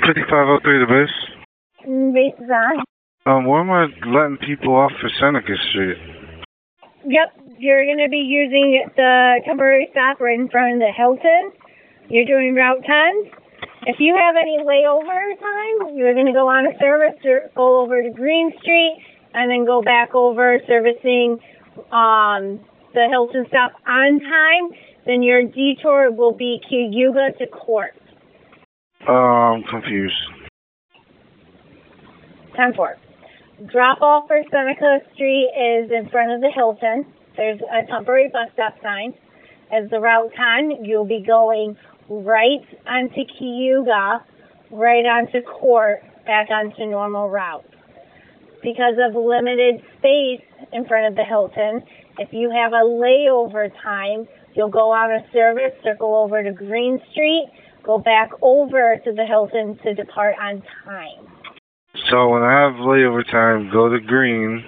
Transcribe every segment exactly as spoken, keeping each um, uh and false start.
fifty-five oh three, the base. Mm, Base is on. Um, where am I letting people off for Seneca Street? Yep, you're going to be using the temporary stop right in front of the Hilton. You're doing Route ten. If you have any layover time, you're going to go on a service or go over to Green Street and then go back over servicing um, the Hilton stop on time. Then your detour will be Cayuga to Court. Uh, I'm confused. ten four. Drop off for Seneca Street is in front of the Hilton. There's a temporary bus stop sign. As the Route ten, you'll be going right onto Cayuga, right onto Court, back onto normal route. Because of limited space in front of the Hilton, if you have a layover time, you'll go on a service, circle over to Green Street, go back over to the Hilton to depart on time. So when I have layover time, go to Green,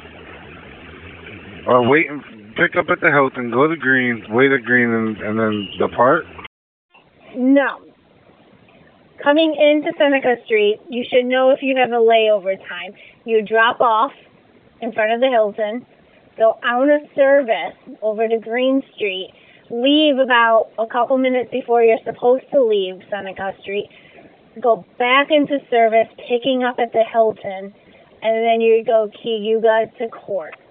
or wait and pick up at the Hilton, go to Green, wait at Green, and, and then depart? No. Coming into Seneca Street, you should know if you have a layover time. You drop off in front of the Hilton, go out of service over to Green Street, leave about a couple minutes before you're supposed to leave Seneca Street, go back into service, picking up at the Hilton, and then you go Cayuga to Court.